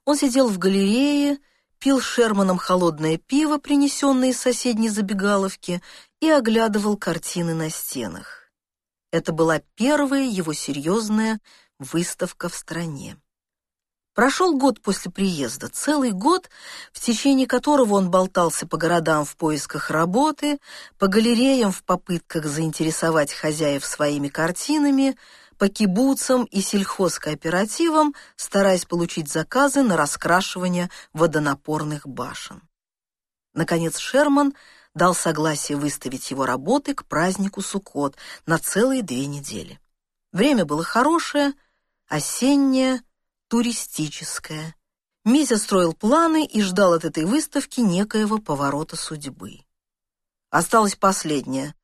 Он сидел в галерее, пил с Шерманом холодное пиво, принесенное из соседней забегаловки, и оглядывал картины на стенах. Это была первая его серьезная выставка в стране. Прошел год после приезда, целый год, в течение которого он болтался по городам в поисках работы, по галереям в попытках заинтересовать хозяев своими картинами, по кибуцам и сельхозкооперативам, стараясь получить заказы на раскрашивание водонапорных башен. Наконец Шерман дал согласие выставить его работы к празднику Суккот на целые 2 недели. Время было хорошее, осеннее, туристическое. Митя строил планы и ждал от этой выставки некоего поворота судьбы. Осталось последнее